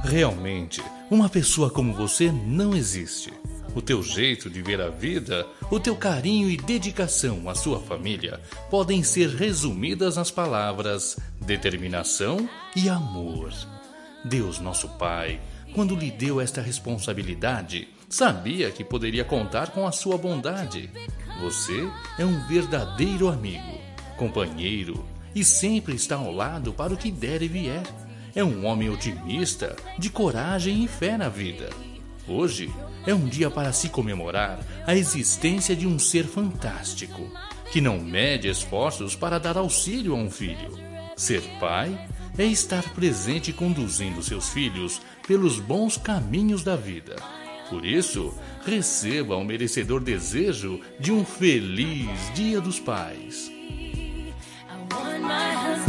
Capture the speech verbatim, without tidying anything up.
Realmente, uma pessoa como você não existe. O teu jeito de ver a vida, o teu carinho e dedicação à sua família podem ser resumidas nas palavras determinação e amor. Deus, nosso Pai, quando lhe deu esta responsabilidade, sabia que poderia contar com a sua bondade. Você é um verdadeiro amigo, companheiro e sempre está ao lado para o que der e vier. É um homem otimista, de coragem e fé na vida. Hoje é um dia para se comemorar a existência de um ser fantástico, que não mede esforços para dar auxílio a um filho. Ser pai é estar presente conduzindo seus filhos pelos bons caminhos da vida. Por isso, receba o merecedor desejo de um feliz Dia dos Pais. I want my husband.